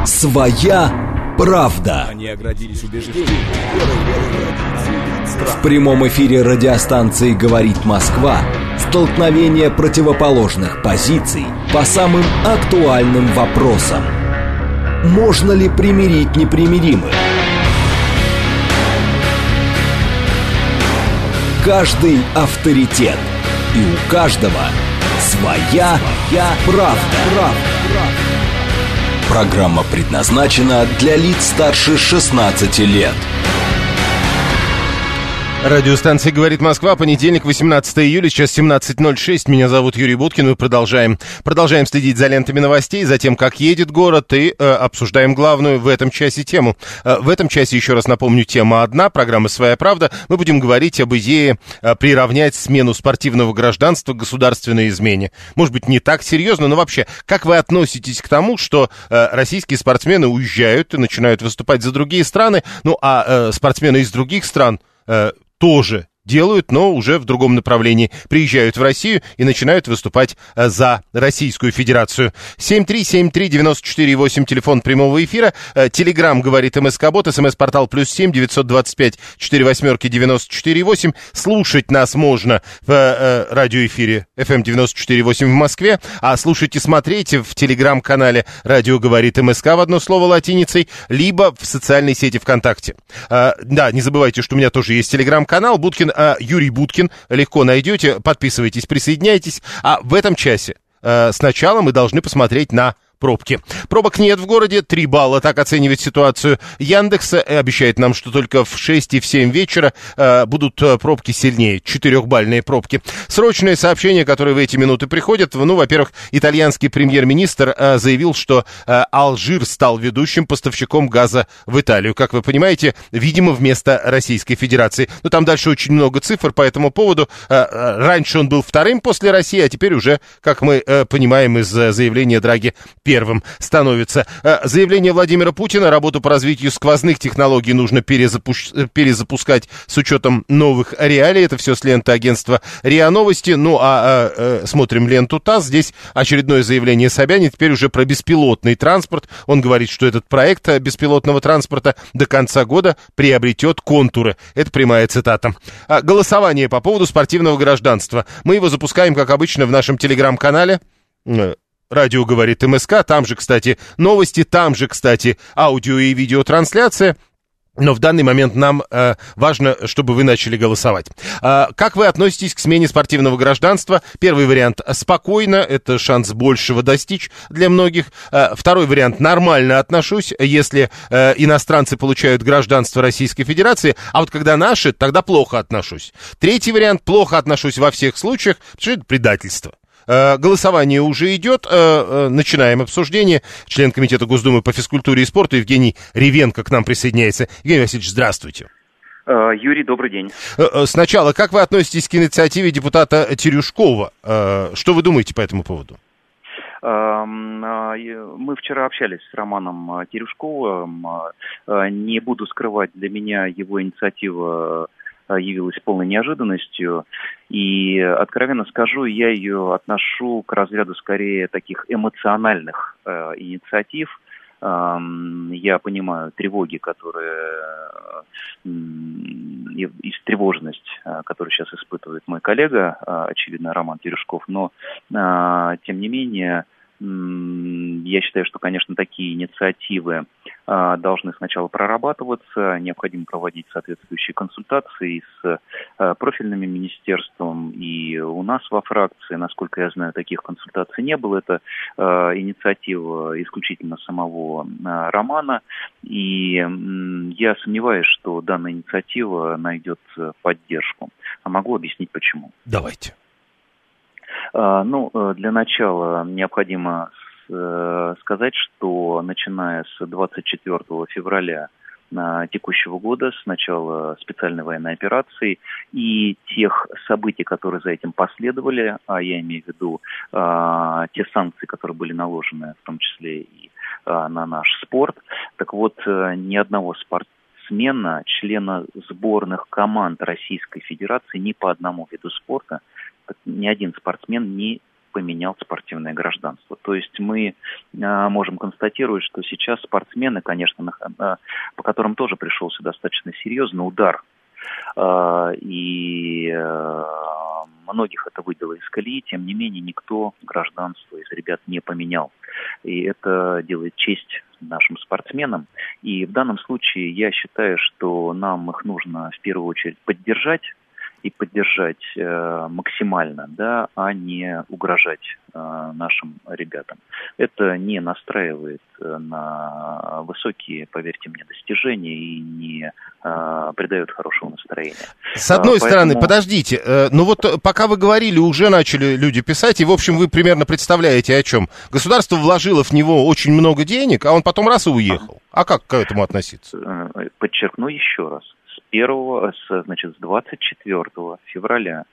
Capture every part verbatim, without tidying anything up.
Своя правда. Они оградились убеждением. В прямом эфире радиостанции «Говорит Москва» столкновение противоположных позиций по самым актуальным вопросам. Можно ли примирить непримиримых? Каждый авторитет. И у каждого своя, своя правда. правда. Программа предназначена для лиц старше шестнадцати лет. Радиостанция «Говорит Москва», понедельник, восемнадцатое июля, сейчас семнадцать ноль шесть. Меня зовут Юрий Буткин, мы продолжаем. Продолжаем следить за лентами новостей, за тем, как едет город, и э, обсуждаем главную в этом часе тему. Э, в этом часе, еще раз напомню, тема одна, программа «Своя правда». Мы будем говорить об идее э, приравнять смену спортивного гражданства к государственной измене. Может быть, не так серьезно, но вообще, как вы относитесь к тому, что э, российские спортсмены уезжают и начинают выступать за другие страны, ну а э, спортсмены из других стран э, тоже делают, но уже в другом направлении. Приезжают в Россию и начинают выступать за Российскую Федерацию. семь три семь три девять четыре восемь, телефон прямого эфира. Телеграм «Говорит МСК-бот», СМС-портал плюс семь девятьсот двадцать пять четыре восьмерки девяносто четыре восемь. Слушать нас можно в э, радиоэфире эф эм девяносто четыре восемь в Москве, а слушать и смотреть в телеграм-канале «Радио говорит МСК» в одно слово латиницей, либо в социальной сети ВКонтакте. Э, да, не забывайте, что у меня тоже есть телеграм-канал Буткин, Юрий Буткин, легко найдете, подписывайтесь, присоединяйтесь. А в этом часе э, сначала мы должны посмотреть на пробки. Пробок нет в городе, три балла, так оценивает ситуацию Яндекс. Обещает нам, что только в шесть и в семь вечера э, будут пробки сильнее, четырехбальные пробки. Срочное сообщение, которое в эти минуты приходит. Ну, во-первых, итальянский премьер-министр э, заявил, что э, Алжир стал ведущим поставщиком газа в Италию. Как вы понимаете, видимо, вместо Российской Федерации. Но там дальше очень много цифр по этому поводу. Э, раньше он был вторым после России, а теперь уже, как мы э, понимаем из э, заявления Драги, первым становится. Заявление Владимира Путина: работу по развитию сквозных технологий нужно перезапу- перезапускать с учетом новых реалий. Это все с ленты агентства РИА Новости. Ну, а, а, а смотрим ленту ТАСС. Здесь очередное заявление Собянина, теперь уже про беспилотный транспорт. Он говорит, что этот проект беспилотного транспорта до конца года приобретет контуры. Это прямая цитата. А, голосование по поводу спортивного гражданства. Мы его запускаем, как обычно, в нашем телеграм-канале «Радио говорит МСК». Там же, кстати, новости, там же, кстати, аудио и видеотрансляция. Но в данный момент нам э, важно, чтобы вы начали голосовать. Э, как вы относитесь к смене спортивного гражданства? Первый вариант — спокойно, это шанс большего достичь для многих. Э, второй вариант — нормально отношусь, если э, иностранцы получают гражданство Российской Федерации, а вот когда наши, тогда плохо отношусь. Третий вариант — плохо отношусь во всех случаях, потому что это предательство. Голосование уже идет, начинаем обсуждение. Член комитета Госдумы по физкультуре и спорту Евгений Ревенко к нам присоединяется. Евгений Васильевич, здравствуйте. Юрий, добрый день. Сначала, как вы относитесь к инициативе депутата Терешкова? Что вы думаете по этому поводу? Мы вчера общались с Романом Терешковым. Не буду скрывать, для меня его инициатива явилась полной неожиданностью. И, откровенно скажу, я ее отношу к разряду скорее таких эмоциональных э, инициатив. Э, я понимаю тревоги, которые, э, и, и встревоженность, э, которую сейчас испытывает мой коллега, э, очевидно, Роман Терешков, но, э, тем не менее, я считаю, что, конечно, такие инициативы а, должны сначала прорабатываться, необходимо проводить соответствующие консультации с а, профильными министерством. И у нас во фракции, насколько я знаю, таких консультаций не было. Это а, инициатива исключительно самого а, Романа. И м, я сомневаюсь, что данная инициатива найдет поддержку. А могу объяснить, почему. Давайте. Ну, для начала необходимо сказать, что начиная с двадцать четвёртого февраля текущего года, с начала специальной военной операции и тех событий, которые за этим последовали, а я имею в виду а, те санкции, которые были наложены, в том числе и а, на наш спорт, так вот, ни одного спортсмена, члена сборных команд Российской Федерации ни по одному виду спорта, ни один спортсмен не поменял спортивное гражданство. То есть мы а, можем констатировать, что сейчас спортсмены, конечно, на, по которым тоже пришелся достаточно серьезный удар, а, и а, многих это выбило из колеи, тем не менее никто гражданство из ребят не поменял. И это делает честь нашим спортсменам. И в данном случае я считаю, что нам их нужно в первую очередь поддержать, и поддержать э, максимально, да, а не угрожать э, нашим ребятам. Это не настраивает э, на высокие, поверьте мне, достижения и не э, придает хорошего настроения. С одной Поэтому... стороны, подождите, э, ну вот пока вы говорили, уже начали люди писать, и, в общем, вы примерно представляете, о чем. Государство вложило в него очень много денег, а он потом раз и уехал. А как к этому относиться? Подчеркну еще раз. Первого, значит, с двадцать четвёртого февраля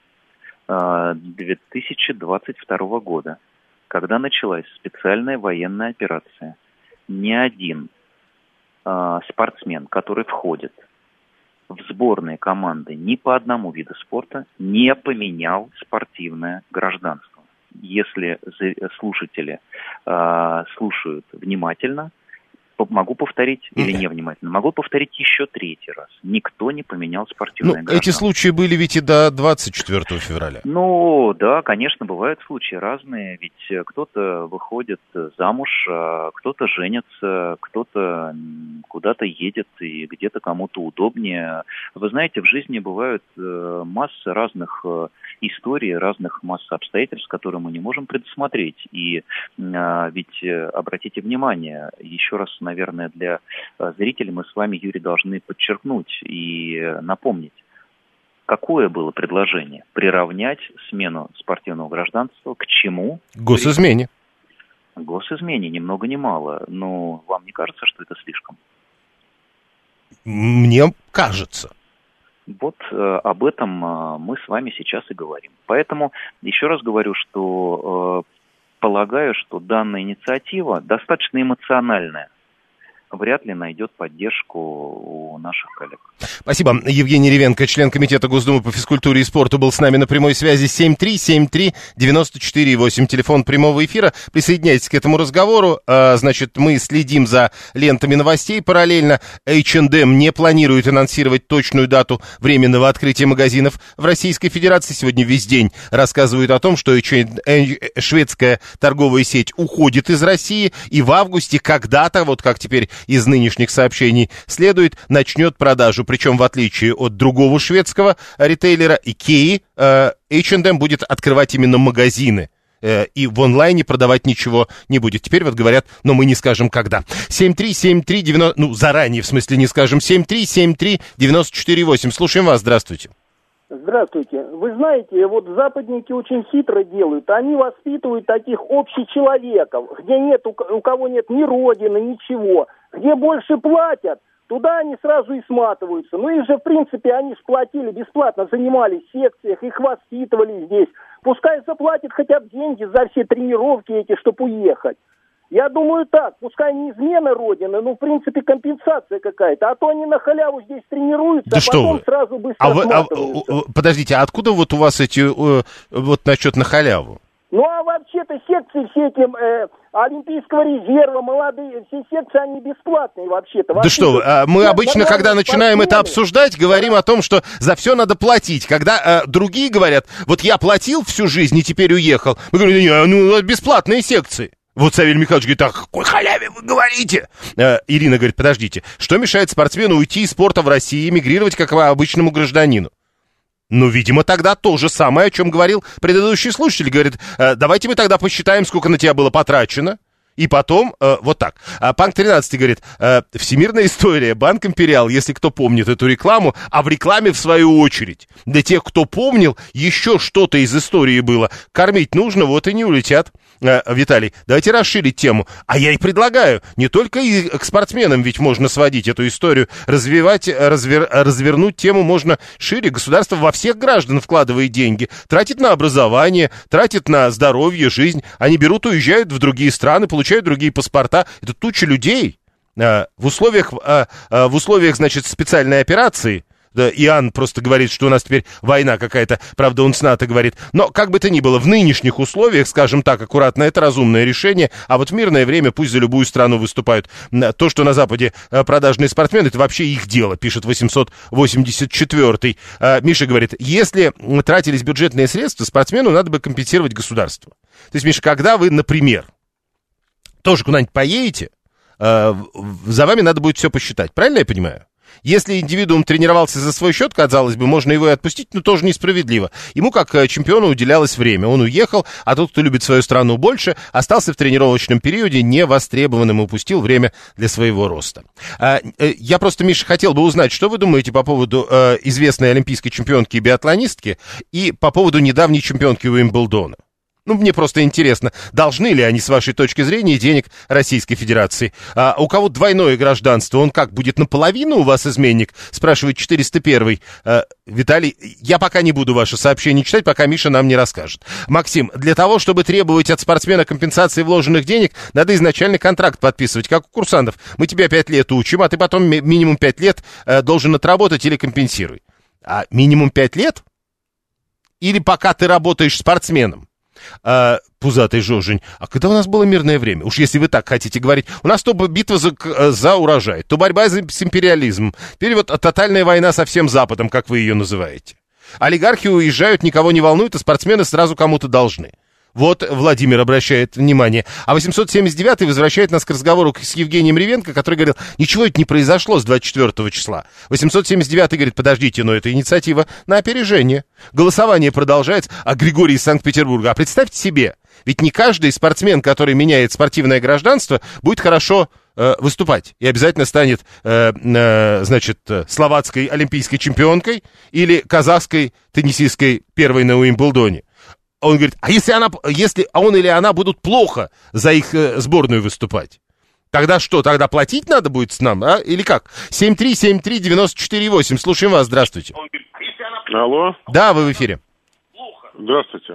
две тысячи двадцать второго года, когда началась специальная военная операция, ни один э, спортсмен, который входит в сборные команды ни по одному виду спорта, не поменял спортивное гражданство. Если слушатели э, слушают внимательно, могу повторить или невнимательно, могу повторить еще третий раз. Никто не поменял спортивное ну, гражданство. Эти случаи были ведь и до двадцать четвёртого февраля. Ну, да, конечно, бывают случаи разные, ведь кто-то выходит замуж, кто-то женится, кто-то куда-то едет, и где-то кому-то удобнее. Вы знаете, в жизни бывают масса разных историй, разных масса обстоятельств, которые мы не можем предусмотреть. И ведь, обратите внимание, еще раз, наверное, для зрителей мы с вами, Юрий, должны подчеркнуть и напомнить, какое было предложение? Приравнять смену спортивного гражданства к чему? Госизмене. Госизмене, ни много ни мало. Но вам не кажется, что это слишком? Мне кажется. Вот э, об этом э, мы с вами сейчас и говорим. Поэтому еще раз говорю, что э, полагаю, что данная инициатива достаточно эмоциональная. Вряд ли найдет поддержку у наших коллег. Спасибо. Евгений Ревенко, член комитета Госдумы по физкультуре и спорту, был с нами на прямой связи. Семь три семь три девяносто четыре восемь, телефон прямого эфира. Присоединяйтесь к этому разговору. А, значит, мы следим за лентами новостей параллельно. эйч энд эм не планирует анонсировать точную дату временного открытия магазинов в Российской Федерации. Сегодня весь день рассказывают о том, что шведская торговая сеть уходит из России, и в августе когда-то, вот как теперь из нынешних сообщений следует, начнет продажу. Причем, в отличие от другого шведского ритейлера Икеи, эйч энд эм будет открывать именно магазины. И в онлайне продавать ничего не будет. Теперь вот говорят, но мы не скажем когда. семь три семь три девяносто... Ну, заранее, в смысле, не скажем. семь три семь три девяносто четыре восемь. Слушаем вас. Здравствуйте. Здравствуйте. Вы знаете, вот западники очень хитро делают. Они воспитывают таких общечеловеков, где нет, у кого нет ни родины, ничего. Где больше платят, туда они сразу и сматываются. Ну их же, в принципе, они же платили бесплатно, занимались в секциях, их воспитывали здесь. Пускай заплатят хотя бы деньги за все тренировки эти, чтобы уехать. Я думаю так, пускай не измена Родины, но в принципе компенсация какая-то. А то они на халяву здесь тренируются, да а потом вы? сразу быстро а вы, сматываются. А, подождите, а откуда вот у вас эти, вот насчет на халяву? Ну а вообще-то секции все эти э, Олимпийского резерва, молодые, все секции, они бесплатные вообще-то. Да что, а, мы обычно, когда начинаем спортсмены. это обсуждать, говорим о том, что за все надо платить. Когда а, другие говорят, вот я платил всю жизнь и теперь уехал, мы говорим, не, ну бесплатные секции. Вот Савелий Михайлович говорит, о какой халяве вы говорите? Э, Ирина говорит, подождите, что мешает спортсмену уйти из спорта в России и эмигрировать как обычному гражданину? Ну, видимо, тогда то же самое, о чем говорил предыдущий слушатель. Говорит, э, давайте мы тогда посчитаем, сколько на тебя было потрачено. И потом, э, вот так. А Панк тринадцать говорит, э, всемирная история, Банк Империал, если кто помнит эту рекламу, а в рекламе в свою очередь. Для тех, кто помнил, еще что-то из истории было. Кормить нужно, вот и не улетят. Э, Виталий, давайте расширить тему. А я и предлагаю, не только и к спортсменам ведь можно сводить эту историю, развивать, развер, развернуть тему можно шире. Государство во всех граждан вкладывает деньги, тратит на образование, тратит на здоровье, жизнь. Они берут, уезжают в другие страны, получают другие паспорта. Это туча людей. Э, в условиях, э, э, в условиях, значит, специальной операции Да, Иоанн просто говорит, что у нас теперь война какая-то, правда, он с НАТО говорит. Но, как бы то ни было, в нынешних условиях, скажем так, аккуратно, это разумное решение, а вот в мирное время пусть за любую страну выступают. То, что на Западе продажные спортсмены, это вообще их дело, пишет восемьсот восемьдесят четвёртый. Миша говорит, если тратились бюджетные средства, спортсмену надо бы компенсировать государство. То есть, Миша, когда вы, например, тоже куда-нибудь поедете, за вами надо будет все посчитать, правильно я понимаю? Если индивидуум тренировался за свой счет, казалось бы, можно его и отпустить, но тоже несправедливо. Ему, как чемпиону, уделялось время. Он уехал, а тот, кто любит свою страну больше, остался в тренировочном периоде невостребованным и упустил время для своего роста. Я просто, Миша, хотел бы узнать, что вы думаете по поводу известной олимпийской чемпионки и биатлонистки и по поводу недавней чемпионки Уимблдона. Ну, мне просто интересно, должны ли они, с вашей точки зрения, денег Российской Федерации? А у кого двойное гражданство, он как, будет наполовину у вас изменник? Спрашивает четыреста первый. А, Виталий, я пока не буду ваше сообщение читать, пока Миша нам не расскажет. Максим, для того, чтобы требовать от спортсмена компенсации вложенных денег, надо изначально контракт подписывать, как у курсантов. Мы тебя пять лет учим, а ты потом ми- минимум пять лет э, должен отработать или компенсируй. А минимум пять лет? Или пока ты работаешь спортсменом? А, пузатый Жожень, а когда у нас было мирное время? Уж если вы так хотите говорить. У нас то битва за, за урожай, то борьба за, с империализмом. Теперь вот тотальная война со всем Западом, как вы ее называете. Олигархи уезжают, никого не волнует, а спортсмены сразу кому-то должны. Вот Владимир обращает внимание. А восемьсот семьдесят девятый возвращает нас к разговору с Евгением Ревенко, который говорил, ничего это не произошло с двадцать четвёртого числа. восемьсот семьдесят девятый говорит, подождите, но это инициатива на опережение. Голосование продолжается, а Григорий из Санкт-Петербурга. А представьте себе, ведь не каждый спортсмен, который меняет спортивное гражданство, будет хорошо э, выступать и обязательно станет, э, э, значит, словацкой олимпийской чемпионкой или казахской теннисисткой первой на Уимблдоне. Он говорит, а если, она, если он или она будут плохо за их э, сборную выступать? Тогда что, тогда платить надо будет с нам, а? Или как? семь три семь три девять четыре восемь, слушаем вас, здравствуйте. Алло. Да, вы в эфире. Здравствуйте.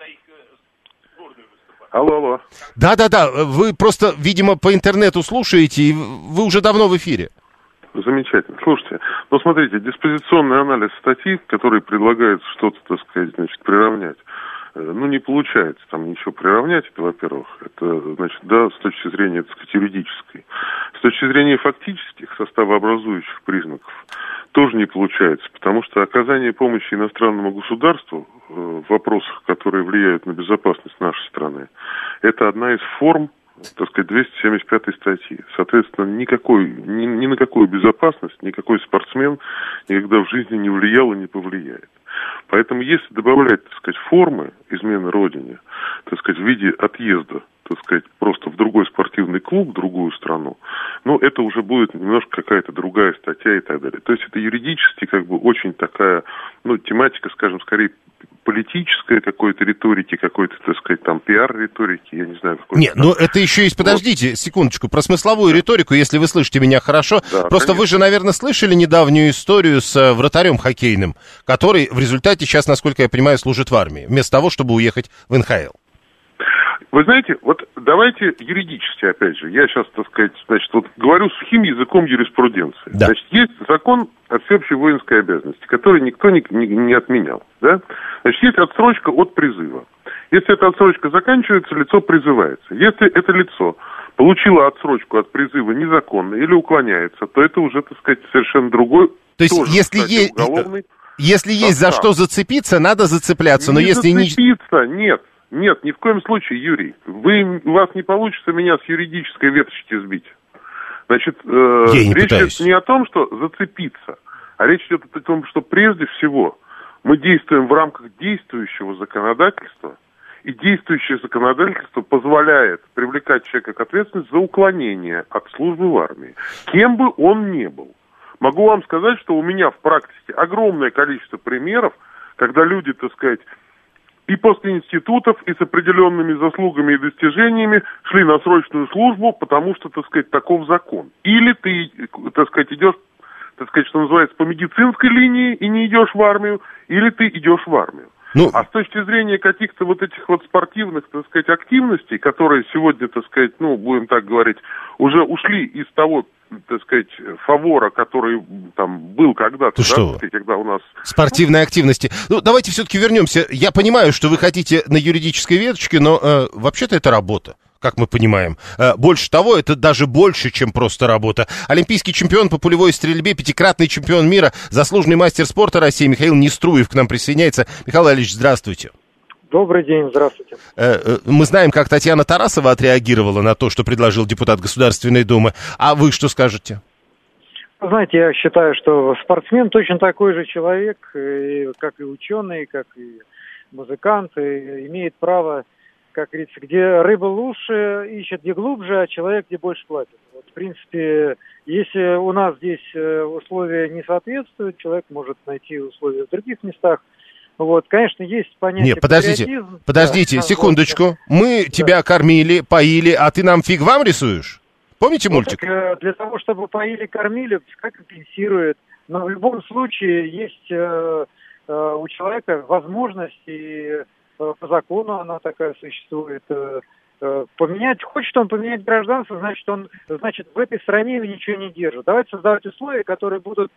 Алло, алло. Да-да-да, вы просто, видимо, по интернету слушаете, и вы уже давно в эфире. Замечательно. Слушайте, ну смотрите, диспозиционный анализ статьи, который предлагает что-то, так сказать, значит, приравнять, ну, не получается там ничего приравнять, это, во-первых, это, значит, да, с точки зрения, так сказать, юридической. С точки зрения фактических составообразующих признаков тоже не получается, потому что оказание помощи иностранному государству э, в вопросах, которые влияют на безопасность нашей страны, это одна из форм, так сказать, двести семьдесят пятой статьи. Соответственно, никакой, ни, ни на какую безопасность никакой спортсмен никогда в жизни не влиял и не повлияет. Поэтому если добавлять, так сказать, формы измены Родине, так сказать, в виде отъезда, так сказать, просто в другой спортивный клуб, в другую страну, ну, это уже будет немножко какая-то другая статья и так далее. То есть это юридически как бы очень такая, ну, тематика, скажем, скорее политической какой-то риторики, какой-то, так сказать, там, пиар-риторики, я не знаю, какой-то... Нет, но это еще есть, подождите, вот. Секундочку, про смысловую риторику, если вы слышите меня хорошо. Да, просто конечно. Вы же, наверное, слышали недавнюю историю с вратарем хоккейным, который в результате сейчас, насколько я понимаю, служит в армии, вместо того, чтобы уехать в эн ха эл. Вы знаете, вот давайте юридически, опять же, я сейчас, так сказать, значит, вот говорю сухим языком юриспруденции. Да. Значит, есть закон о всеобщей воинской обязанности, который никто не, не, не отменял, да? Значит, есть отсрочка от призыва. Если эта отсрочка заканчивается, лицо призывается. Если это лицо получило отсрочку от призыва незаконно или уклоняется, то это уже, так сказать, совершенно другой... То есть, тоже, если кстати, есть, уголовный если есть за что зацепиться, надо зацепляться, но не если не... зацепиться, нет. Нет, ни в коем случае, Юрий. Вы, у вас не получится меня с юридической веточки сбить. Значит, э, речь идет не о том, что зацепиться, а речь идет о том, что прежде всего мы действуем в рамках действующего законодательства, и действующее законодательство позволяет привлекать человека к ответственности за уклонение от службы в армии, кем бы он ни был. Могу вам сказать, что у меня в практике огромное количество примеров, когда люди, так сказать, и после институтов, и с определенными заслугами и достижениями шли на срочную службу, потому что, так сказать, таков закон. Или ты, так сказать, идешь, так сказать, что называется, по медицинской линии и не идешь в армию, или ты идешь в армию. Ну... А с точки зрения каких-то вот этих вот спортивных, так сказать, активностей, которые сегодня, так сказать, ну, будем так говорить, уже ушли из того, так сказать, фавора, который там был когда-то, да, что? когда у нас... Спортивной активности. Ну, давайте все-таки вернемся. Я понимаю, что вы хотите на юридической веточке, но э, вообще-то это работа, как мы понимаем. Э, больше того, это даже больше, чем просто работа. Олимпийский чемпион по пулевой стрельбе, пятикратный чемпион мира, заслуженный мастер спорта России Михаил Неструев к нам присоединяется. Михаил Валерьевич, здравствуйте. Добрый день, здравствуйте. Мы знаем, как Татьяна Тарасова отреагировала на то, что предложил депутат Государственной Думы. А вы что скажете? Знаете, я считаю, что спортсмен точно такой же человек, как и ученый, как и музыкант, и имеет право, как говорится, где рыба лучше ищет, где глубже, а человек где больше платит. Вот, в принципе, если у нас здесь условия не соответствуют, человек может найти условия в других местах. Вот, конечно, есть понятие. Нет, подождите, патриотизм. подождите, да, секундочку. Вот, Мы да. тебя кормили, поили, а ты нам фиг вам рисуешь? Помните ну, мультик? Так, для того, чтобы поили, кормили, пускай компенсирует. Но в любом случае есть э, э, у человека возможность, и э, по закону она такая существует, э, э, поменять, хочет он поменять гражданство, значит, он, значит, в этой стране его ничего не держит. Давайте создавать условия, которые будут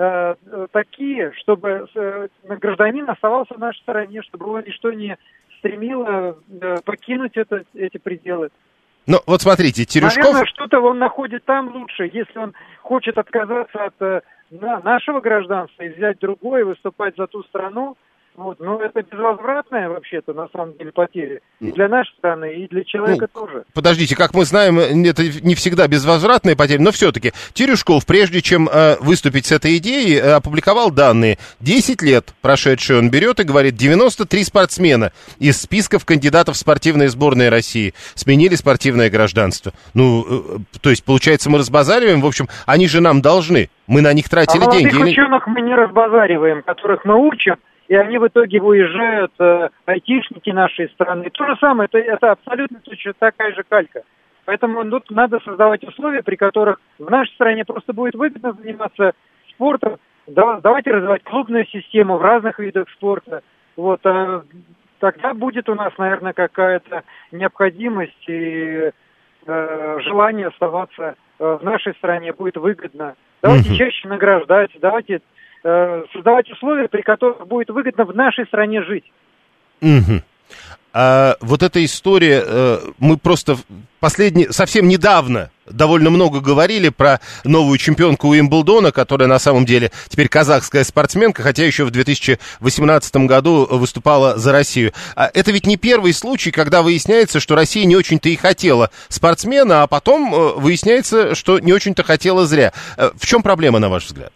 такие, чтобы гражданин оставался в нашей стране, чтобы его ничто не стремило покинуть это, эти пределы. Ну, вот смотрите, Терешков... Наверное, что-то он находит там лучше, если он хочет отказаться от нашего гражданства и взять другое, выступать за ту страну. Вот, но это безвозвратная, вообще-то, на самом деле, потеря. И для нашей страны, и для человека ну, тоже. Подождите, как мы знаем, это не всегда безвозвратная потеря, но все-таки Терешков, прежде чем э, выступить с этой идеей, э, опубликовал данные. десять лет прошедшие он берет и говорит, девяносто три спортсмена из списков кандидатов в спортивные сборные России сменили спортивное гражданство. Ну, э, то есть, получается, мы разбазариваем, в общем, они же нам должны, мы на них тратили а деньги. А молодых ученых мы не разбазариваем, которых мы учим. И они в итоге уезжают, э, айтишники нашей страны. То же самое, это, это абсолютно точно такая же калька. Поэтому тут надо создавать условия, при которых в нашей стране просто будет выгодно заниматься спортом. Да, давайте развивать клубную систему в разных видах спорта. Вот, а тогда будет у нас, наверное, какая-то необходимость и э, желание оставаться э, в нашей стране будет выгодно. Давайте mm-hmm. чаще награждать, давайте... создавать условия, при которых будет выгодно в нашей стране жить. Угу. А вот эта история, мы просто последний, совсем недавно довольно много говорили про новую чемпионку Уимблдона, которая на самом деле теперь казахская спортсменка, хотя еще в две тысячи восемнадцатом году выступала за Россию. Это ведь не первый случай, когда выясняется, что Россия не очень-то и хотела спортсмена, а потом выясняется, что не очень-то хотела зря. В чем проблема, на ваш взгляд?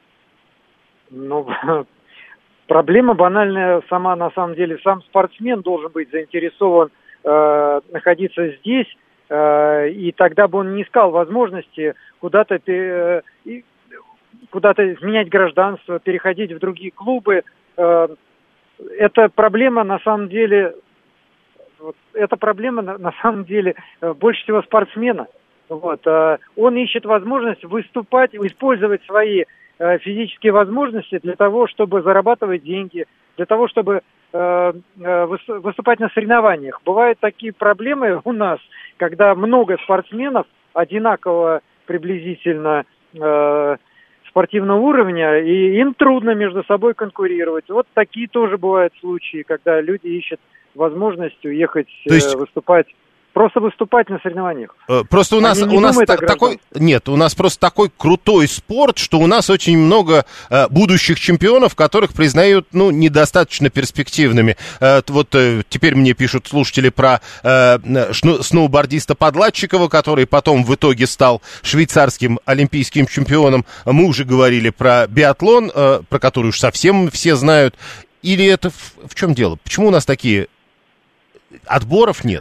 Ну, проблема банальная сама, на самом деле, сам спортсмен должен быть заинтересован э, находиться здесь, э, и тогда бы он не искал возможности куда-то, э, куда-то менять гражданство, переходить в другие клубы. Э, это проблема, на самом деле, вот, это проблема, на, на самом деле, э, больше всего спортсмена. Вот, э, он ищет возможность выступать, использовать свои физические возможности для того, чтобы зарабатывать деньги, для того, чтобы э, выступать на соревнованиях. Бывают такие проблемы у нас, когда много спортсменов одинаково приблизительно э, спортивного уровня, и им трудно между собой конкурировать. Вот такие тоже бывают случаи, когда люди ищут возможность уехать То есть... э, выступать. Просто выступать на соревнованиях. Просто у нас, у нас та, такой, нет, у нас просто такой крутой спорт, что у нас очень много э, будущих чемпионов, которых признают, ну, недостаточно перспективными. Э, вот э, теперь мне пишут слушатели про э, шну, сноубордиста Подлатчикова, который потом в итоге стал швейцарским олимпийским чемпионом. Мы уже говорили про биатлон, э, про который уж совсем все знают. Или это в, в чем дело? Почему у нас такие отборов нет?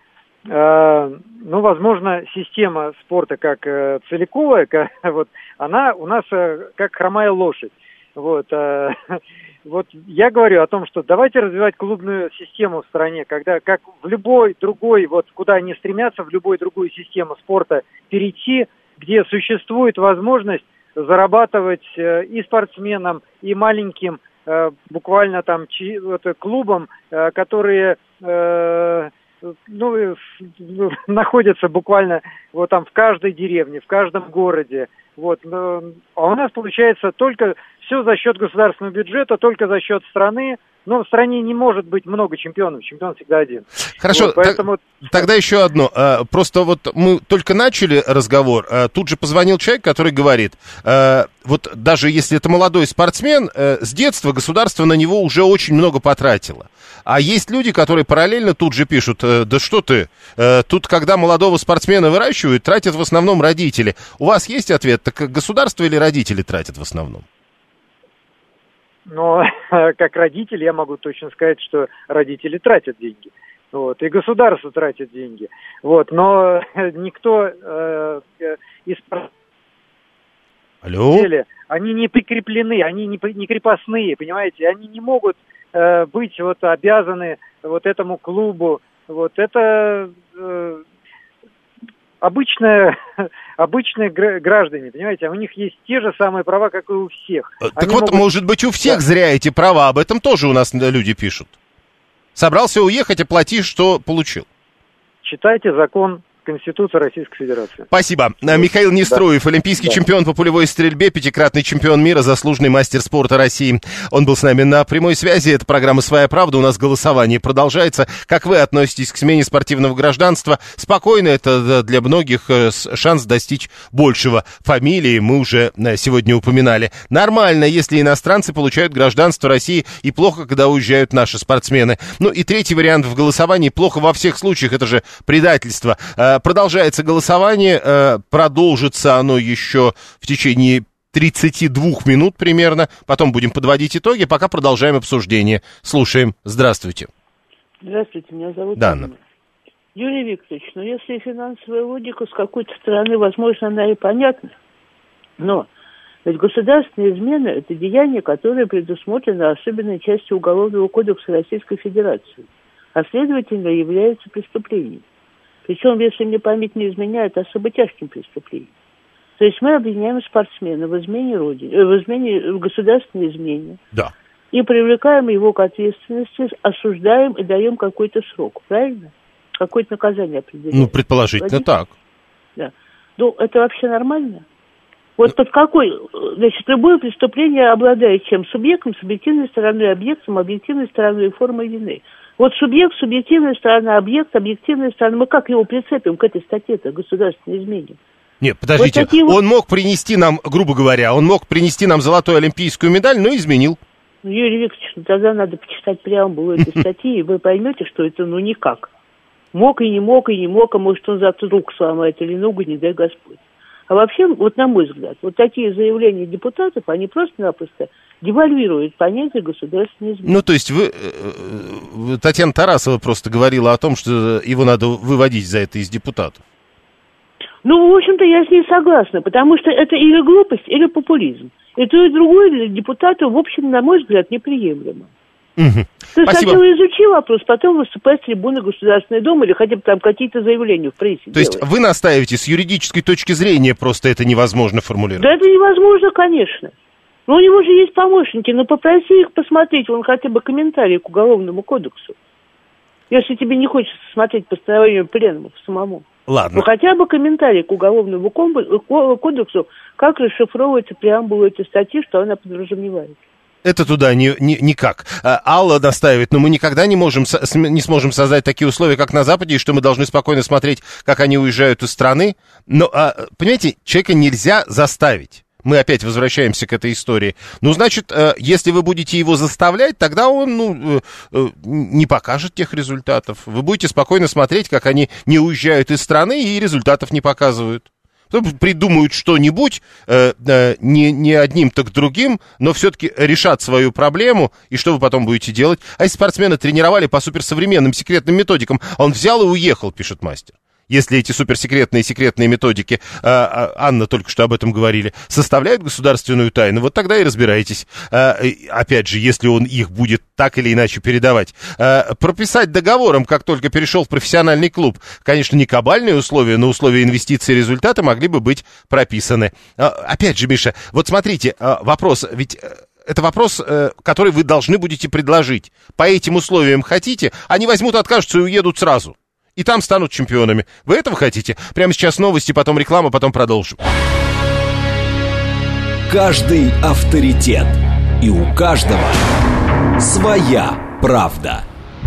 Ну, возможно, система спорта как э, целиковая, как, вот, она у нас э, как хромая лошадь. Вот, э, вот я говорю о том, что давайте развивать клубную систему в стране, когда как в любой другой, вот куда они стремятся, в любую другую систему спорта перейти, где существует возможность зарабатывать э, и спортсменам, и маленьким э, буквально там чи, это, клубам, э, которые э, ну, находятся буквально вот там в каждой деревне, в каждом городе. Вот. А у нас получается только все за счет государственного бюджета, только за счет страны. Но в стране не может быть много чемпионов, чемпион всегда один. Хорошо, вот, поэтому... тогда еще одно. Просто вот мы только начали разговор, тут же позвонил человек, который говорит, вот даже если это молодой спортсмен, с детства государство на него уже очень много потратило. А есть люди, которые параллельно тут же пишут, да что ты, тут когда молодого спортсмена выращивают, тратят в основном родители. У вас есть ответ, так государство или родители тратят в основном? Но как родитель я могу точно сказать, что родители тратят деньги. Вот, и государство тратит деньги. Вот, но никто э, из Алло? они не прикреплены, они не, не крепостные, понимаете? Они не могут э, быть вот обязаны вот этому клубу. Вот это э, обычная... обычные граждане, понимаете, а у них есть те же самые права, как и у всех. Так Они вот, могут... может быть, у всех да. зря эти права, об этом тоже у нас люди пишут. Собрался уехать, оплати, что получил. Читайте закон Конституции Российской Федерации. Спасибо. Михаил Нестроев, да. олимпийский да. чемпион по пулевой стрельбе, пятикратный чемпион мира, заслуженный мастер спорта России. Он был с нами на прямой связи. Это программа «Своя правда». У нас голосование продолжается. Как вы относитесь к смене спортивного гражданства? Спокойно, это для многих шанс достичь большего. Фамилии мы уже сегодня упоминали. Нормально, если иностранцы получают гражданство России, и плохо, когда уезжают наши спортсмены. Ну и третий вариант в голосовании. Плохо во всех случаях, это же предательство. Продолжается голосование, продолжится оно еще в течение тридцати двух минут примерно, потом будем подводить итоги, пока продолжаем обсуждение. Слушаем. Здравствуйте. Здравствуйте, меня зовут Дана. Анна. Юрий Викторович, ну если финансовая логика с какой-то стороны, возможно, она и понятна, но ведь государственная измена – это деяние, которое предусмотрено особенной частью Уголовного кодекса Российской Федерации, а следовательно является преступлением. Причем, если мне память не изменяет, особо тяжким преступлением. То есть мы обвиняем спортсмена в измене родине, в измене, в государственной измене. Да. И привлекаем его к ответственности, осуждаем и даем какой-то срок. Правильно? Какое-то наказание определяем. Ну, предположительно Владимир? Так. Да. Ну, это вообще нормально? Вот под какой... Значит, любое преступление обладает чем? Субъектом, субъективной стороной, объектом, объективной стороной и формой вины. Вот субъект, субъективная сторона, объект, объективная сторона. Мы как его прицепим к этой статье-то, государственной измене? Нет, подождите, вот он вот... мог принести нам, грубо говоря, он мог принести нам золотую олимпийскую медаль, но изменил. Ну, Юрий Викторович, ну, тогда надо почитать преамбулу этой статьи, и вы поймете, что это ну никак. Мог и не мог, и не мог, а может он завтра руку сломает или ногу, не дай Господь. А вообще, вот на мой взгляд, вот такие заявления депутатов, они просто-напросто девальвируют понятие государственной измены. Ну, то есть вы, Татьяна Тарасова просто говорила о том, что его надо выводить за это из депутатов. Ну, в общем-то, я с ней согласна, потому что это или глупость, или популизм. И то, и другое для депутата, в общем, на мой взгляд, неприемлемо. Угу. Ты Спасибо. сначала изучи вопрос, потом выступай с трибуны Государственной Думы или хотя бы там какие-то заявления в прессе То делай. есть вы настаиваете, с юридической точки зрения просто это невозможно формулировать? Да это невозможно, конечно. Но у него же есть помощники, но попроси их посмотреть, вон хотя бы комментарии к Уголовному кодексу. Если тебе не хочется смотреть постановление пленума самому. Ладно. Ну хотя бы комментарий к Уголовному кодексу, как расшифровывается преамбула этой статьи, что она подразумевает. Это туда ни, ни, никак. Алла настаивает, но мы никогда не, можем, не сможем создать такие условия, как на Западе, и что мы должны спокойно смотреть, как они уезжают из страны. Но, понимаете, человека нельзя заставить. Мы опять возвращаемся к этой истории. Ну, значит, если вы будете его заставлять, тогда он ну, не покажет тех результатов. Вы будете спокойно смотреть, как они не уезжают из страны и результатов не показывают. Придумают что-нибудь, э, э, не, не одним, так другим, но все-таки решат свою проблему, и что вы потом будете делать? А если спортсмена тренировали по суперсовременным секретным методикам, он взял и уехал, пишет мастер. Если эти суперсекретные секретные методики, э, Анна только что об этом говорили, составляют государственную тайну, вот тогда и разбирайтесь. Э, опять же, если он их будет так или иначе передавать. Э, прописать договором, как только перешел в профессиональный клуб, конечно, не кабальные условия, но условия инвестиций и результата могли бы быть прописаны. Э, опять же, Миша, вот смотрите, э, вопрос, ведь... это вопрос, э, который вы должны будете предложить. По этим условиям хотите, они возьмут, откажутся и уедут сразу. И там станут чемпионами. Вы этого хотите? Прямо сейчас новости, потом реклама, потом продолжим. Каждый авторитет. И у каждого своя правда.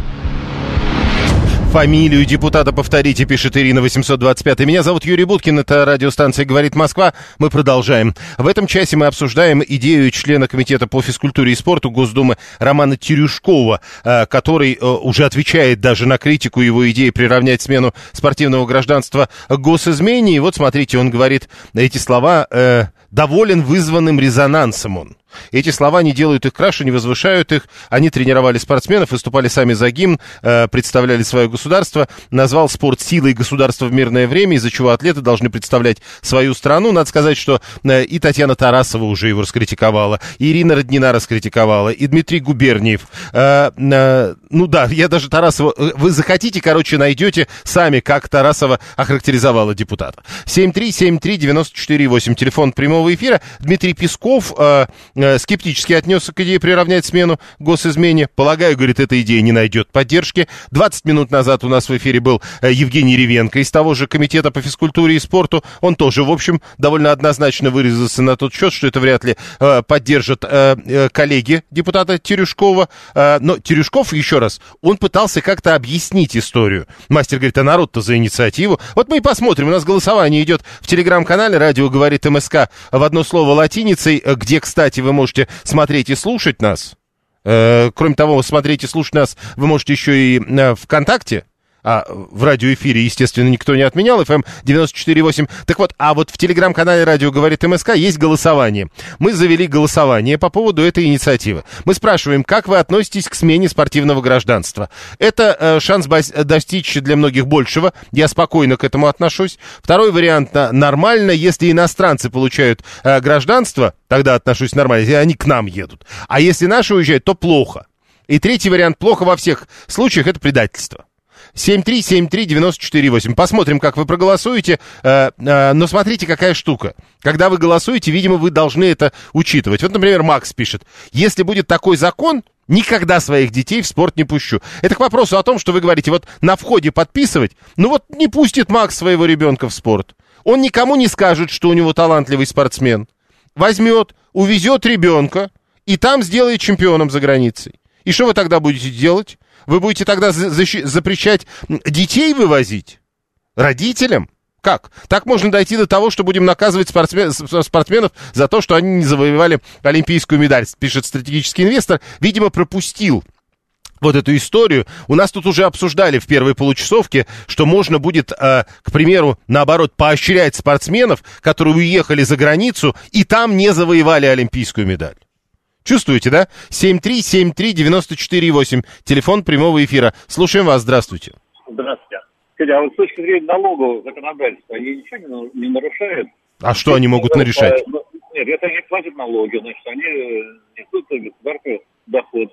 Фамилию депутата повторите, пишет Ирина восемьсот двадцать пять. Меня зовут Юрий Буткин, это радиостанция «Говорит Москва». Мы продолжаем. В этом часе мы обсуждаем идею члена Комитета по физкультуре и спорту Госдумы Романа Терюшкова, который уже отвечает даже на критику его идеи приравнять смену спортивного гражданства к госизмене. И вот, смотрите, он говорит эти слова: «доволен вызванным резонансом он». Эти слова не делают их краше, не возвышают их. Они тренировали спортсменов, выступали сами за гимн, э, представляли свое государство. Назвал спорт силой государства в мирное время, из-за чего атлеты должны представлять свою страну. Надо сказать, что э, и Татьяна Тарасова уже его раскритиковала, и Ирина Роднина раскритиковала, и Дмитрий Губерниев. Э, э, ну да, я даже Тарасова... Вы захотите, короче, найдете сами, как Тарасова охарактеризовала депутата. семь три семь три девяносто четыре восемь, телефон прямого эфира. Дмитрий Песков... Э, скептически отнесся к идее приравнять смену госизмене. Полагаю, говорит, эта идея не найдет поддержки. двадцать минут назад у нас в эфире был Евгений Ревенко из того же Комитета по физкультуре и спорту. Он тоже, в общем, довольно однозначно вырезался на тот счет, что это вряд ли э, поддержат э, э, коллеги депутата Терюшкова. Э, но Терюшков, еще раз, он пытался как-то объяснить историю. Мастер говорит, а народ-то за инициативу. Вот мы и посмотрим. У нас голосование идет в телеграм-канале «Радио говорит МСК» в одно слово латиницей, где, кстати, вы можете смотреть и слушать нас. Э, кроме того, смотреть и слушать нас вы можете еще и э, ВКонтакте. А в радиоэфире, естественно, никто не отменял, эф эм девяносто четыре восемь. Так вот, а вот в телеграм-канале «Радио говорит МСК» есть голосование. Мы завели голосование по поводу этой инициативы. Мы спрашиваем, как вы относитесь к смене спортивного гражданства. Это э, шанс бас- достичь для многих большего. Я спокойно к этому отношусь. Второй вариант — нормально, если иностранцы получают э, гражданство, тогда отношусь нормально, если они к нам едут. А если наши уезжают, то плохо. И третий вариант — плохо во всех случаях, это предательство. семь три семь три девяносто четыре восемь. Посмотрим, как вы проголосуете. Э, э, но смотрите, какая штука. Когда вы голосуете, видимо, вы должны это учитывать. Вот, например, Макс пишет: если будет такой закон, никогда своих детей в спорт не пущу. Это к вопросу о том, что вы говорите, вот на входе подписывать. Ну вот не пустит Макс своего ребенка в спорт. Он никому не скажет, что у него талантливый спортсмен. Возьмет, увезет ребенка и там сделает чемпионом за границей. И что вы тогда будете делать? Вы будете тогда защи- запрещать детей вывозить? Родителям? Как? Так можно дойти до того, что будем наказывать спортсмен, спортсменов за то, что они не завоевали олимпийскую медаль, пишет стратегический инвестор. Видимо, пропустил вот эту историю. У нас тут уже обсуждали в первой получасовке, что можно будет, э, к примеру, наоборот, поощрять спортсменов, которые уехали за границу и там не завоевали олимпийскую медаль. Чувствуете, да? семь три семь три девяносто четыре восемь. Телефон прямого эфира. Слушаем вас. Здравствуйте. Здравствуйте. Скажите, а вот с точки зрения налогового законодательства, они ничего не, не нарушают? А что они могут нарешать? Нет, если они платят налоги, значит, они несут государству доход.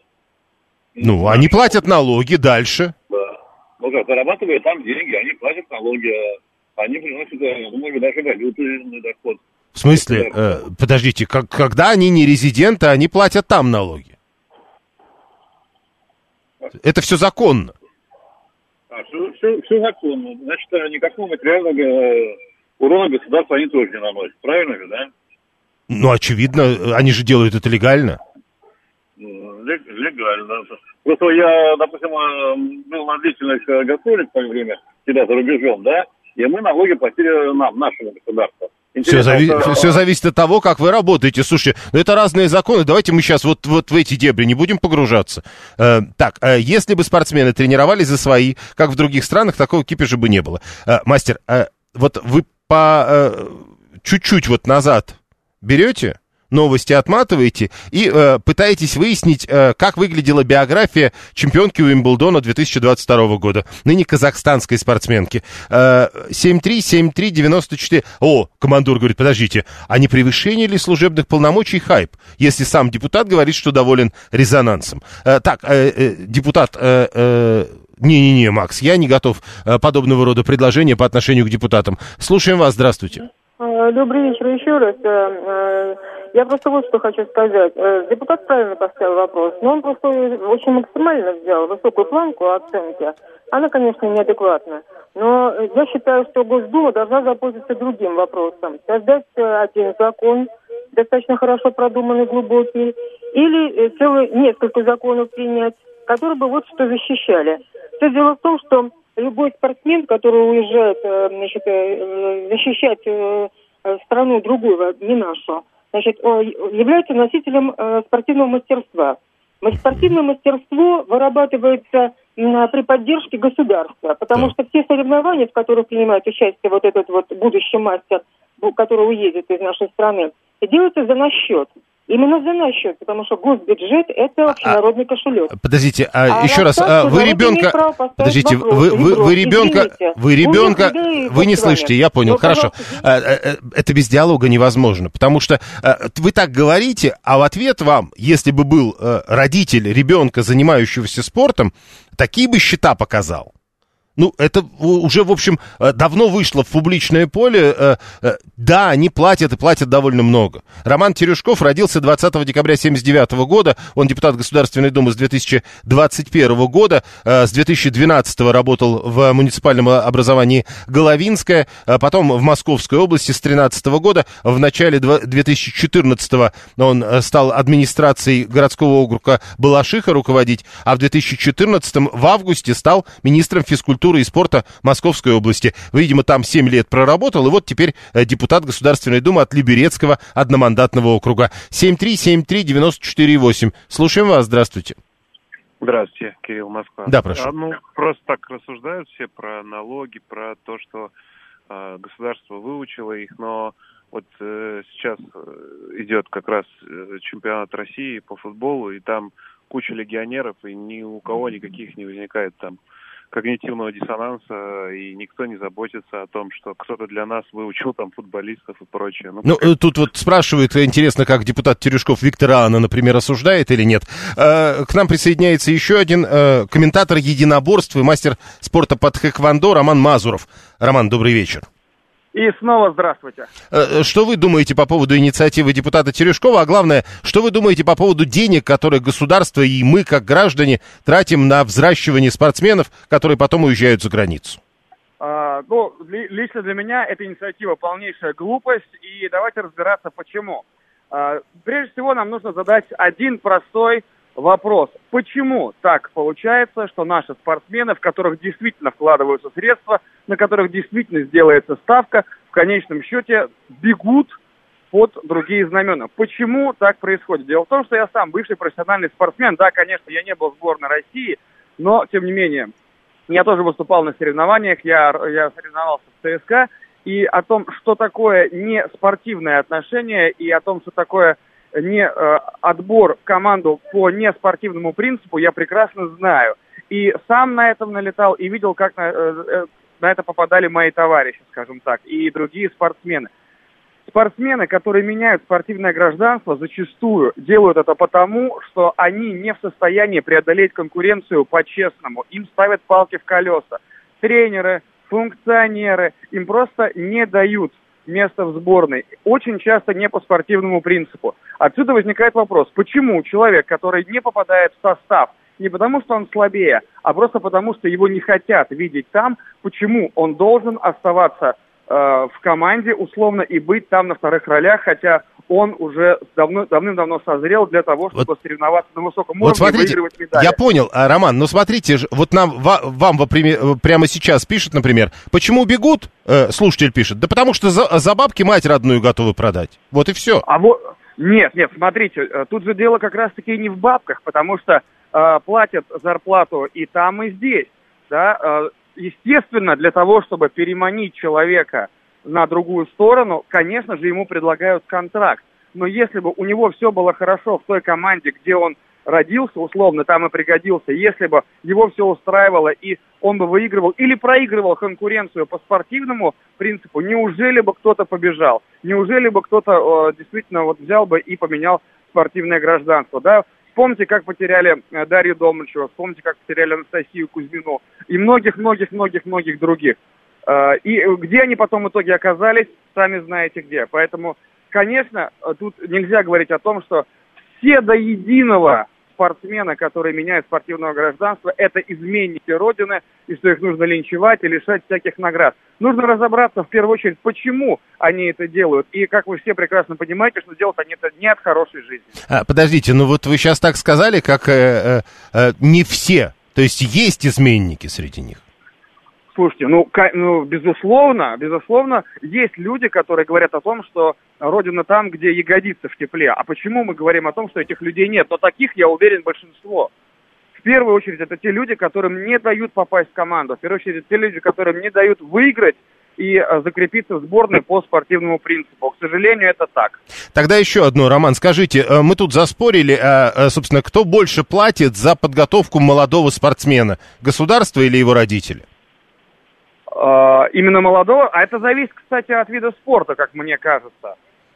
Ну, они платят налоги, дальше. Да. Ну как, зарабатывая там деньги, они платят налоги, они приносят, много даже валютный доход. В смысле? Э, подождите, как, когда они не резиденты, они платят там налоги. Это все законно. А, все, все, все законно. Значит, никакого материального урона государству они тоже не наносят. Правильно же, да? Ну, очевидно, они же делают это легально. Легально. Просто я, допустим, был на длительных гастролях в свое время, всегда за рубежом, да, и мы налоги платили нам, нашему государству. Все, зави- это... все зависит от того, как вы работаете. Слушайте, ну это разные законы. Давайте мы сейчас вот, вот в эти дебри не будем погружаться. Э, так, э, если бы спортсмены тренировались за свои, как в других странах, такого кипиша бы не было. Э, мастер, э, вот вы по э, чуть-чуть вот назад берете, новости отматываете и э, пытаетесь выяснить, э, как выглядела биография чемпионки Уимблдона две тысячи двадцать второго года, ныне казахстанской спортсменки. Э, семь три семь три девяносто четыре. О, командор говорит, подождите, а не превышение ли служебных полномочий хайп, если сам депутат говорит, что доволен резонансом? Э, так, э, э, депутат... Э, э, Не-не-не, Макс, я не готов э, подобного рода предложения по отношению к депутатам. Слушаем вас, здравствуйте. Добрый вечер еще раз. Я просто вот что хочу сказать. Депутат правильно поставил вопрос, но он просто очень максимально взял высокую планку оценки. Она, конечно, неадекватна. Но я считаю, что Госдума должна запуститься другим вопросом. Создать один закон, достаточно хорошо продуманный, глубокий, или целый, несколько законов принять, которые бы вот что защищали. Все дело в том, что любой спортсмен, который уезжает, значит, защищать страну другую, не нашу, значит, является носителем спортивного мастерства. Спортивное мастерство вырабатывается при поддержке государства, потому да. что все соревнования, в которых принимает участие вот этот вот будущий мастер, который уедет из нашей страны, делаются за наш счет. Именно за наш счет, потому что госбюджет – это общенародный кошелек. Подождите, а, а еще раз, а вы ребенка... Подождите, вы, вы, вы ребенка... Вы ребенка... Вы не слышите, я понял, ну, хорошо. Это без диалога невозможно, потому что вы так говорите, а в ответ вам, если бы был родитель ребенка, занимающегося спортом, такие бы счета показал. Ну, это уже, в общем, давно вышло в публичное поле. Да, они платят и платят довольно много. Роман Терешков родился двадцатого декабря тысяча девятьсот семьдесят девятого года. Он депутат Государственной Думы с две тысячи двадцать первого года. С две тысячи двенадцатого работал в муниципальном образовании Головинское. Потом в Московской области с две тысячи тринадцатого года. В начале две тысячи четырнадцатого он стал администрацией городского округа Балашиха руководить. А в две тысячи четырнадцатом в августе стал министром физкультуры и спорта Московской области. Видимо, там семь лет проработал, и вот теперь депутат Государственной Думы от Люберецкого одномандатного округа. семь три семь три девять четыре восемь. Слушаем вас, здравствуйте. Здравствуйте, Кирилл, Москва. Да, прошу. А, ну, просто так рассуждают все про налоги, про то, что э, государство выучило их, но вот э, сейчас идет как раз чемпионат России по футболу, и там куча легионеров, и ни у кого никаких не возникает там когнитивного диссонанса, и никто не заботится о том, что кто-то для нас выучил там футболистов и прочее. Ну, ну как... тут вот спрашивают, интересно, как депутат Терешков Виктора Анна, например, осуждает или нет. К нам присоединяется еще один комментатор единоборств и мастер спорта по тхэквондо Роман Мазуров. Роман, добрый вечер. И снова здравствуйте. Что вы думаете по поводу инициативы депутата Терешкова, а главное, что вы думаете по поводу денег, которые государство и мы, как граждане, тратим на взращивание спортсменов, которые потом уезжают за границу? А, ну, лично для меня эта инициатива полнейшая глупость, и давайте разбираться, почему. А, прежде всего, нам нужно задать один простой вопрос. Почему так получается, что наши спортсмены, в которых действительно вкладываются средства, на которых действительно сделается ставка, в конечном счете бегут под другие знамена? Почему так происходит? Дело в том, что я сам бывший профессиональный спортсмен. Да, конечно, я не был в сборной России, но, тем не менее, я тоже выступал на соревнованиях, я, я соревновался в ЦСКА, и о том, что такое не спортивное отношение, и о том, что такое не э, отбор в команду по неспортивному принципу, я прекрасно знаю. И сам на этом налетал, и видел, как на, э, на это попадали мои товарищи, скажем так, и другие спортсмены. Спортсмены, которые меняют спортивное гражданство, зачастую делают это потому, что они не в состоянии преодолеть конкуренцию по-честному. Им ставят палки в колеса. Тренеры, функционеры им просто не дают место в сборной. Очень часто не по спортивному принципу. Отсюда возникает вопрос, почему человек, который не попадает в состав, не потому что он слабее, а просто потому что его не хотят видеть там, почему он должен оставаться э, в команде условно и быть там на вторых ролях, хотя он уже давно, давным-давно созрел для того, чтобы вот соревноваться на высоком уровне, вот смотрите, и выигрывать медали. Я понял, Роман, но смотрите, вот нам, вам прямо сейчас пишет, например, почему бегут, э, слушатель пишет, да потому что за, за бабки мать родную готовы продать. Вот и все. А вот, нет, нет, смотрите, тут же дело как раз-таки не в бабках, потому что э, платят зарплату и там, и здесь, да, э, естественно, для того, чтобы переманить человека на другую сторону, конечно же, ему предлагают контракт. Но если бы у него все было хорошо в той команде, где он родился, условно, там и пригодился, если бы его все устраивало и он бы выигрывал или проигрывал конкуренцию по спортивному принципу, неужели бы кто-то побежал? Неужели бы кто-то э, действительно вот взял бы и поменял спортивное гражданство, да? Вспомните, как потеряли э, Дарью Домрачеву, вспомните, как потеряли Анастасию Кузьмину и многих-многих-многих-многих других. И где они потом в итоге оказались, сами знаете где. Поэтому, конечно, тут нельзя говорить о том, что все до единого спортсмены, которые меняют спортивное гражданство, это изменники Родины, и что их нужно линчевать и лишать всяких наград. Нужно разобраться в первую очередь, почему они это делают. И, как вы все прекрасно понимаете, что делают они это не от хорошей жизни. А, подождите, ну вот вы сейчас так сказали, как э, э, не все. То есть есть изменники среди них? Слушайте, ну, ну, безусловно, безусловно, есть люди, которые говорят о том, что Родина там, где ягодицы в тепле. А почему мы говорим о том, что этих людей нет? Но таких, я уверен, большинство. В первую очередь, это те люди, которым не дают попасть в команду. В первую очередь, те люди, которым не дают выиграть и а, закрепиться в сборной по спортивному принципу. К сожалению, это так. Тогда еще одно, Роман, скажите, мы тут заспорили, собственно, кто больше платит за подготовку молодого спортсмена? Государство или его родители? Именно молодого, а это зависит, кстати, от вида спорта, как мне кажется.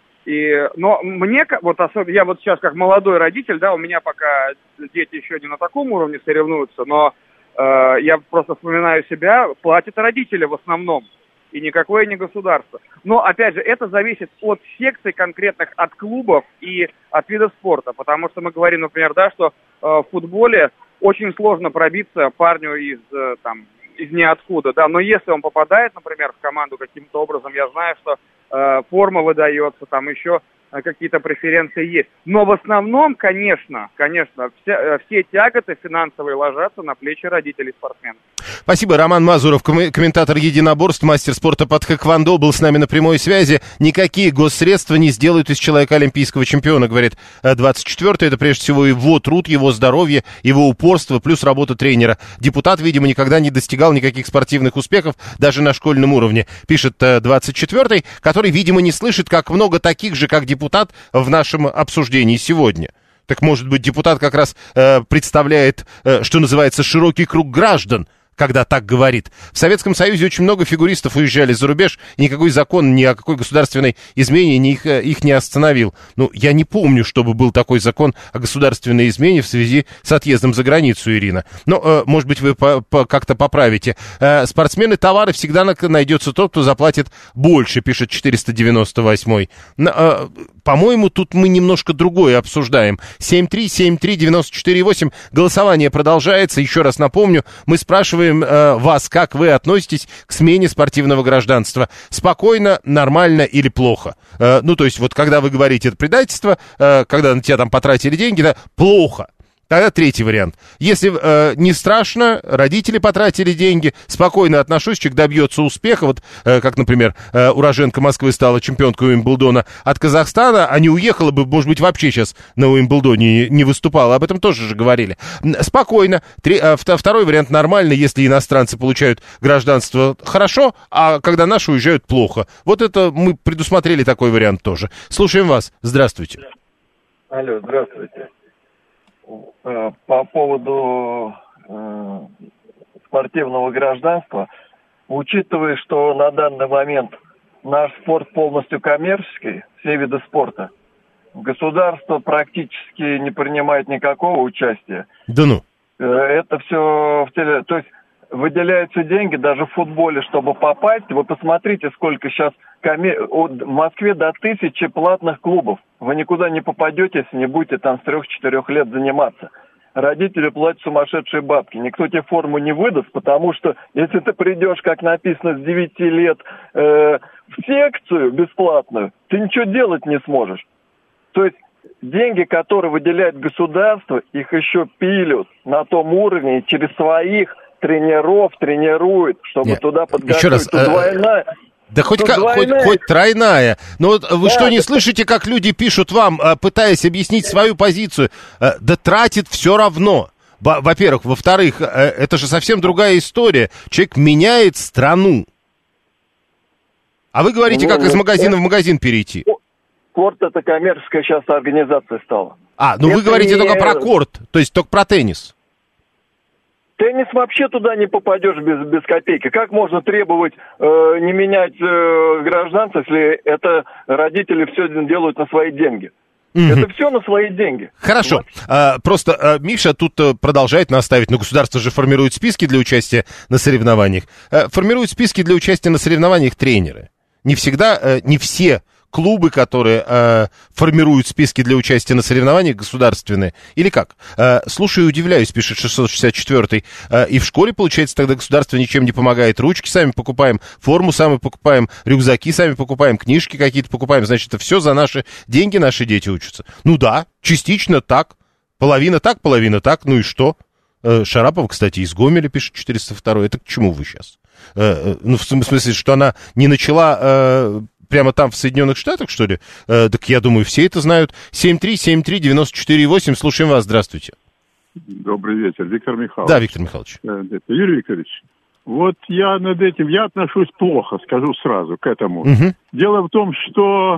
И, но мне, вот особенно, я вот сейчас как молодой родитель, да, у меня пока дети еще не на таком уровне соревнуются, но э, я просто вспоминаю себя, платят родители в основном, и никакое не государство. Но, опять же, это зависит от секций конкретных, от клубов и от вида спорта, потому что мы говорим, например, да, что э, в футболе очень сложно пробиться парню из, э, там, из ниоткуда, да, но если он попадает, например, в команду каким-то образом, я знаю, что э, форма выдается, там еще э, какие-то преференции есть. Но в основном, конечно, конечно, вся, э, все тяготы финансовые ложатся на плечи родителей спортсменов. Спасибо. Роман Мазуров, ком- комментатор единоборств, мастер спорта по тхэквондо, был с нами на прямой связи. Никакие госсредства не сделают из человека олимпийского чемпиона, говорит двадцать четвёртый. Это прежде всего его труд, его здоровье, его упорство, плюс работа тренера. Депутат, видимо, никогда не достигал никаких спортивных успехов, даже на школьном уровне, пишет двадцать четвёртый, который, видимо, не слышит, как много таких же, как депутат, в нашем обсуждении сегодня. Так, может быть, депутат как раз э, представляет, э, что называется, широкий круг граждан, когда так говорит. В Советском Союзе очень много фигуристов уезжали за рубеж, и никакой закон ни о какой государственной измене ни их, их не остановил. Ну, я не помню, чтобы был такой закон о государственной измене в связи с отъездом за границу, Ирина. Но, э, может быть, вы по, по, как-то поправите. Э, спортсмены, товары, всегда найдется тот, кто заплатит больше, пишет четыреста девяносто восьмой. Э, по-моему, тут мы немножко другое обсуждаем. семь три семь три девять четыре восемь. Голосование продолжается. Еще раз напомню, мы спрашиваем вас, как вы относитесь к смене спортивного гражданства? Спокойно, нормально или плохо? Ну, то есть, вот когда вы говорите это предательство, когда на тебя там потратили деньги, да, плохо. Тогда третий вариант. Если э, не страшно, родители потратили деньги, спокойно отношусь, человек добьется успеха, вот э, как, например, э, уроженка Москвы стала чемпионкой Уимблдона от Казахстана, а не уехала бы, может быть, вообще сейчас на Уимблдоне не выступала, об этом тоже же говорили. Спокойно. Три, э, второй вариант нормально, если иностранцы получают гражданство хорошо, а когда наши уезжают плохо. Вот это мы предусмотрели такой вариант тоже. Слушаем вас. Здравствуйте. Алло, здравствуйте. По поводу э, спортивного гражданства, учитывая, что на данный момент наш спорт полностью коммерческий, все виды спорта, государство практически не принимает никакого участия. Да ну. Э, это все в теле... То есть выделяются деньги даже в футболе, чтобы попасть. Вы посмотрите, сколько сейчас коме... в Москве до тысячи платных клубов. Вы никуда не попадете, если не будете там с трех-четырех лет заниматься. Родители платят сумасшедшие бабки. Никто тебе форму не выдаст, потому что если ты придешь, как написано, с девяти лет э, в секцию бесплатную, ты ничего делать не сможешь. То есть деньги, которые выделяет государство, их еще пилят на том уровне и через своих тренеров тренируют, чтобы Нет, туда подготовить. Еще раз, Тут двойная... Да хоть, как, хоть, хоть тройная. Но вот вы да, что, не да. слышите, как люди пишут вам, пытаясь объяснить свою позицию? Да тратит все равно. Во-первых. Во-вторых, это же совсем другая история. Человек меняет страну. А вы говорите, ну, как из магазина в магазин перейти. Корт — это коммерческая сейчас организация стала. А, ну это вы говорите не... только про корт, то есть только про теннис. Теннис вообще туда не попадешь без, без копейки. Как можно требовать э, не менять э, гражданство, если это родители все делают на свои деньги? Mm-hmm. Это все на свои деньги. Хорошо. Вот. А, просто а, Миша тут а, продолжает наставить, но государство же формирует списки для участия на соревнованиях. А, формируют списки для участия на соревнованиях тренеры. Не всегда, а, не все клубы, которые э, формируют списки для участия на соревнованиях, государственные, или как? Э, слушаю и удивляюсь, пишет шестьсот шестьдесят четвёртый. Э, и в школе, получается, тогда государство ничем не помогает. Ручки сами покупаем, форму сами покупаем, рюкзаки сами покупаем, книжки какие-то покупаем. Значит, это все за наши деньги наши дети учатся. Ну да, частично так. Половина так, половина так. Ну и что? Э, Шарапова, кстати, из Гомеля, пишет четыреста второй. Это к чему вы сейчас? Э, ну, в смысле, что она не начала... Э, прямо там, в Соединенных Штатах, что ли? Э, так я думаю, все это знают. семь три семь три девяносто четыре восемь. Слушаем вас. Здравствуйте. Добрый вечер. Виктор Михайлович. Да, Виктор Михайлович. Это, Юрий Викторович, вот я над этим, я отношусь плохо, скажу сразу, к этому. Угу. Дело в том, что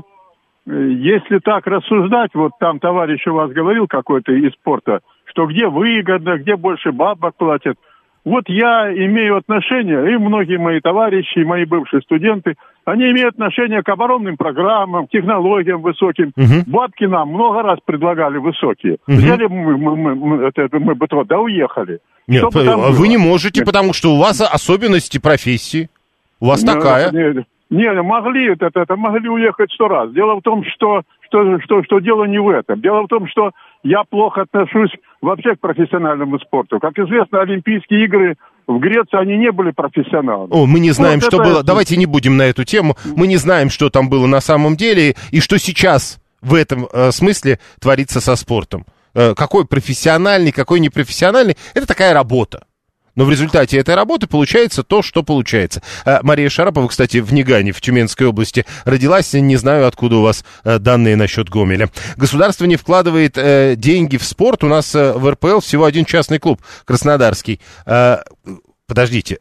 если так рассуждать, вот там товарищ у вас говорил какой-то из спорта, что где выгодно, где больше бабок платят. Вот я имею отношение, и многие мои товарищи, и мои бывшие студенты, они имеют отношение к оборонным программам, к технологиям высоким. Uh-huh. Бабки нам много раз предлагали высокие. Uh-huh. Взяли мы, мы, мы, мы, это, мы бы туда уехали. Нет, вы было? Не можете, Нет. потому что у вас особенности профессии. У вас Нет, такая. Нет, нет, могли, это, это, могли уехать сто раз. Дело в том, что, что, что, что дело не в этом. Дело в том, что я плохо отношусь вообще к профессиональному спорту. Как известно, Олимпийские игры в Греции, они не были профессионалами. О, мы не знаем, вот что это... было. Давайте не будем на эту тему. Мы не знаем, что там было на самом деле и что сейчас в этом э, смысле творится со спортом. Э, какой профессиональный, какой непрофессиональный. Это такая работа. Но в результате этой работы получается то, что получается. Мария Шарапова, кстати, в Нигане, в Тюменской области, родилась. Не знаю, откуда у вас данные насчет Гомеля. Государство не вкладывает э, деньги в спорт. У нас э, в эр пэ эл всего один частный клуб, краснодарский. Э, подождите.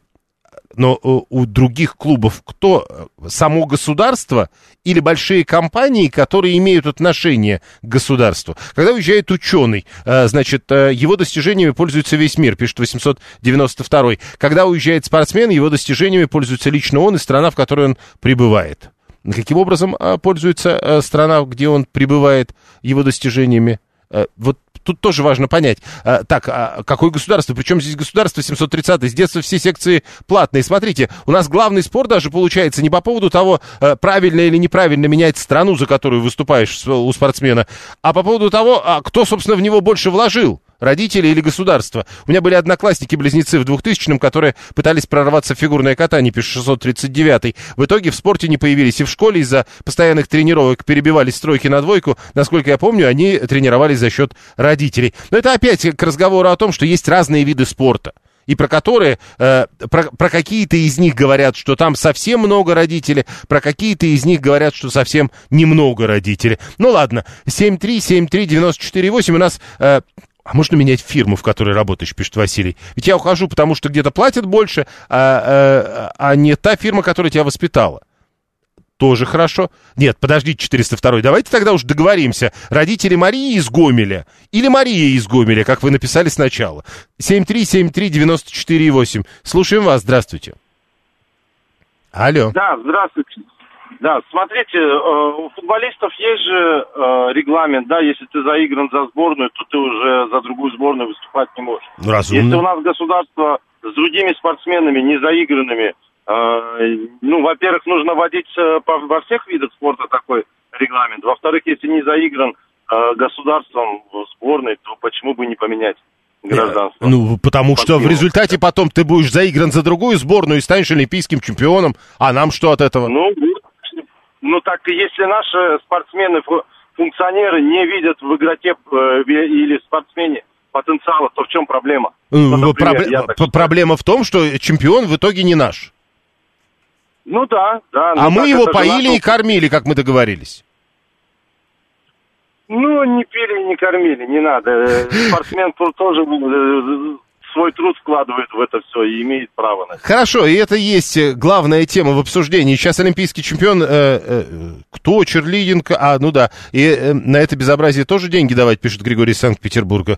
Но у других клубов кто? Само государство или большие компании, которые имеют отношение к государству? Когда уезжает ученый, значит, его достижениями пользуется весь мир, пишет восемьсот девяносто второй. Когда уезжает спортсмен, его достижениями пользуется лично он и страна, в которой он пребывает. Каким образом пользуется страна, где он пребывает, его достижениями? Вот тут тоже важно понять. А, так, а какое государство? Причем здесь государство семьсот тридцатый? С детства все секции платные. Смотрите, у нас главный спор даже получается не по поводу того, правильно или неправильно менять страну, за которую выступаешь у спортсмена, а по поводу того, кто, собственно, в него больше вложил. Родители или государство. У меня были одноклассники-близнецы в двухтысячном, которые пытались прорваться в фигурное катание, пишет шестьсот тридцать девятый. В итоге в спорте не появились. И в школе из-за постоянных тренировок перебивались стройки на двойку. Насколько я помню, они тренировались за счет родителей. Но это опять к разговору о том, что есть разные виды спорта. И про которые, э, про, про какие-то из них говорят, что там совсем много родителей, про какие-то из них говорят, что совсем немного родителей. Ну ладно, семь три семь три девяносто четыре восемь у нас... Э, А можно менять фирму, в которой работаешь, пишет Василий. Ведь я ухожу, потому что где-то платят больше, а, а, а не та фирма, которая тебя воспитала. Тоже хорошо. Нет, подождите, четыреста второй. Давайте тогда уж договоримся. Родители Марии из Гомеля или Мария из Гомеля, как вы написали сначала. семь три семь три девяносто четыре восемь. Слушаем вас. Здравствуйте. Алло. Да, здравствуйте. Да, смотрите, у футболистов есть же регламент, да, если ты заигран за сборную, то ты уже за другую сборную выступать не можешь. Разумно. Если у нас государство с другими спортсменами, не заигранными, ну, во-первых, нужно вводить во всех видах спорта такой регламент. Во-вторых, если не заигран государством в сборной, то почему бы не поменять гражданство? Ну, потому что в результате потом ты будешь заигран за другую сборную и станешь олимпийским чемпионом, а нам что от этого? Ну, Ну так, если наши спортсмены, функционеры не видят в игроке э, или спортсмене потенциала, то в чем проблема? Ну, например, Проб... Проблема в том, что чемпион в итоге не наш. Ну да, да. А ну, мы его поили наш... и кормили, как мы договорились. Ну, не пили, не кормили, не надо. Спортсмен тоже свой труд вкладывает в это все и имеет право на это. Хорошо, и это есть главная тема в обсуждении. Сейчас олимпийский чемпион, э, э, то, черлидинг, а, ну да, и э, на это безобразие тоже деньги давать, пишет Григорий из Санкт-Петербурга.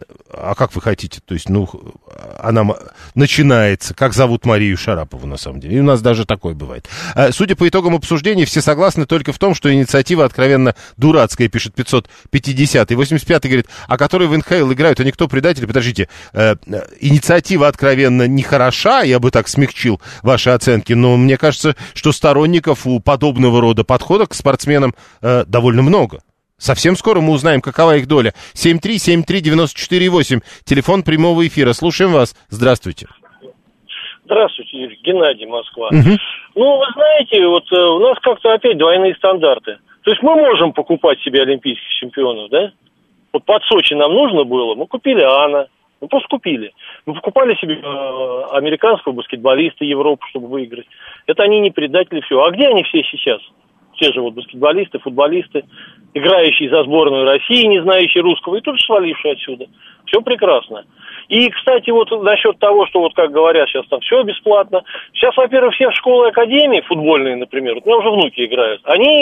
А как вы хотите? То есть, ну, она начинается. Как зовут Марию Шарапову, на самом деле? И у нас даже такое бывает. Судя по итогам обсуждения, все согласны только в том, что инициатива откровенно дурацкая, пишет пятьсот пятьдесят. И восемьдесят пятый говорит, а которые в эн ха эл играют, они кто, предатели? Подождите, э, инициатива откровенно нехороша, я бы так смягчил ваши оценки, но мне кажется, что сторонников у подобного рода подхода к спортсменам э, довольно много. Совсем скоро мы узнаем, какова их доля. семь три семь три девять четыре восемь. Телефон прямого эфира. Слушаем вас. Здравствуйте. Здравствуйте, Юрий. Геннадий, Москва. Угу. Ну, вы знаете, вот э, у нас как-то опять двойные стандарты. То есть мы можем покупать себе олимпийских чемпионов, да? Вот под Сочи нам нужно было, мы купили Анна. Мы просто купили. Мы покупали себе э, американского баскетболиста Европу, чтобы выиграть. Это они не предатели, все. А где они все сейчас? Те же вот баскетболисты, футболисты, играющие за сборную России, не знающие русского, и тут же свалившие отсюда. Все прекрасно. И, кстати, вот насчет того, что вот как говорят сейчас там все бесплатно. Сейчас, во-первых, все школы и академии футбольные, например, вот у меня уже внуки играют,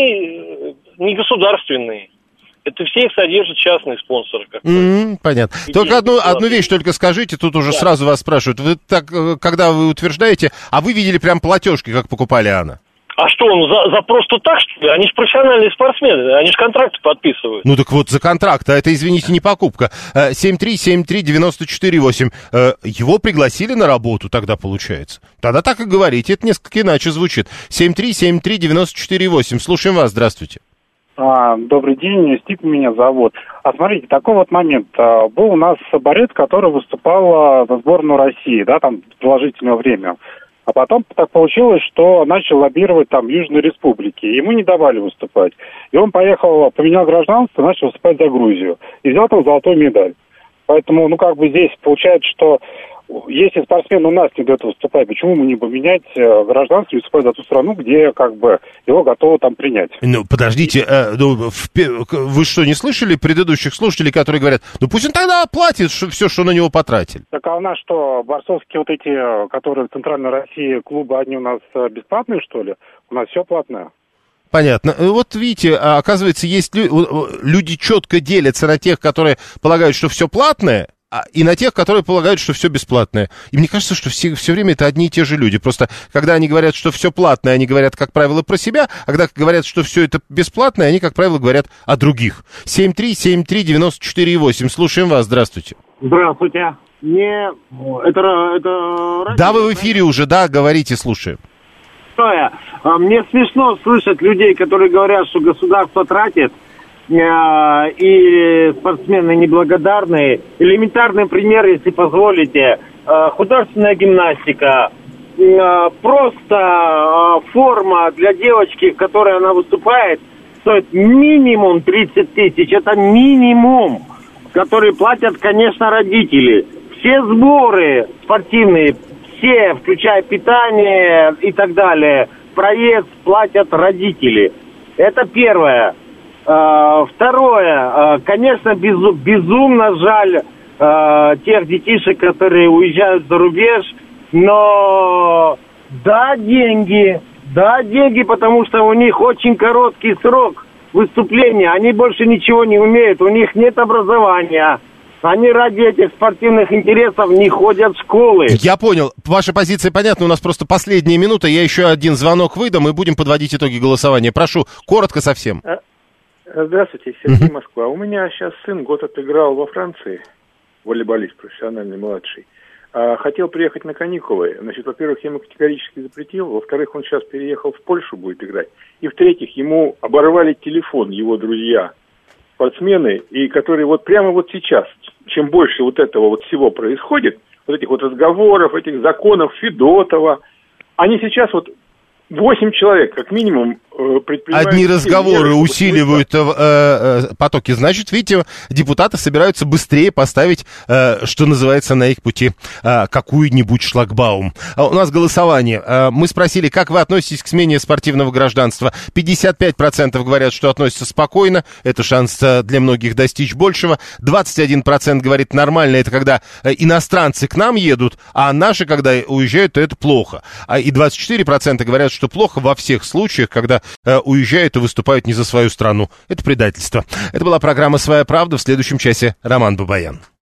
они не государственные. Это все их содержат частные спонсоры. Mm-hmm, понятно. И только одну, одну вещь только скажите, тут уже да. сразу вас спрашивают. Вы так, когда вы утверждаете, а вы видели прям платежки, как покупали Анна? А что, он за, за просто так, что ли? Они же профессиональные спортсмены, они же контракты подписывают. Ну так вот, за контракт, а это, извините, не покупка. семь три семь три девять четыре восемь. Его пригласили на работу тогда, получается. Тогда так и говорите, это несколько иначе звучит. семь три семь три девять четыре восемь. Слушаем вас, здравствуйте. А, добрый день, Стик меня зовут. А смотрите, такой вот момент. А, был у нас борец, который выступал за сборную России, да, там, продолжительное время. А потом так получилось, что начал лоббировать там Южной Республики. Ему не давали выступать. И он поехал, поменял гражданство, начал выступать за Грузию. И взял там золотую медаль. Поэтому, ну, как бы здесь получается, что если спортсмен у нас не дает выступать, почему ему не поменять гражданство и выступать за ту страну, где, как бы, его готовы там принять? Ну, подождите, э, ну, в, вы что, не слышали предыдущих слушателей, которые говорят, ну, пусть он тогда оплатит что, все, что на него потратили? Так, а у нас что, борцовские вот эти, которые в Центральной России клубы, они у нас бесплатные, что ли? У нас все платное. Понятно. Вот видите, оказывается, есть лю- люди четко делятся на тех, которые полагают, что все платное, и на тех, которые полагают, что все бесплатное. И мне кажется, что все, все время это одни и те же люди. Просто когда они говорят, что все платное, они говорят, как правило, про себя, а когда говорят, что все это бесплатное, они, как правило, говорят о других. семь три семь три девять четыре восемь. Слушаем вас. Здравствуйте. Здравствуйте. Мне... Это... это... Да, вы в эфире уже, да, говорите, слушаем. Мне смешно слышать людей, которые говорят, что государство тратит, и спортсмены неблагодарные. Элементарный пример, если позволите. Художественная гимнастика. Просто форма для девочки, в которой она выступает, стоит минимум тридцать тысяч. Это минимум, который платят, конечно, родители. Все сборы спортивные, все, включая питание и так далее, проезд платят родители. Это первое. Второе, конечно, безумно жаль тех детишек, которые уезжают за рубеж, но да, деньги, да, деньги, потому что у них очень короткий срок выступления, они больше ничего не умеют, у них нет образования. Они ради этих спортивных интересов не ходят в школы. Я понял. Ваша позиция понятна. У нас просто последняя минута. Я еще один звонок выдам и будем подводить итоги голосования. Прошу, коротко совсем. Здравствуйте, Сергей, Москва. У меня сейчас сын год отыграл во Франции, волейболист профессиональный, младший. Хотел приехать на каникулы. Значит, во-первых, я ему категорически запретил. Во-вторых, он сейчас переехал в Польшу, будет играть. И в-третьих, ему оборвали телефон его друзья, спортсмены, и которые вот прямо вот сейчас, чем больше вот этого вот всего происходит, вот этих вот разговоров, этих законов Федотова, они сейчас вот восемь человек, как минимум, предпринимают... Одни разговоры меры, усиливают э, э, потоки. Значит, видите, депутаты собираются быстрее поставить, э, что называется, на их пути э, какую-нибудь шлагбаум. А у нас голосование. Э, мы спросили, как вы относитесь к смене спортивного гражданства. пятьдесят пять процентов говорят, что относятся спокойно. Это шанс для многих достичь большего. двадцать один процент говорит, нормально. Это когда иностранцы к нам едут, а наши, когда уезжают, то это плохо. И двадцать четыре процента говорят, что плохо во всех случаях, когда э, уезжают и выступают не за свою страну. Это предательство. Это была программа «Своя правда». В следующем часе Роман Бабаян.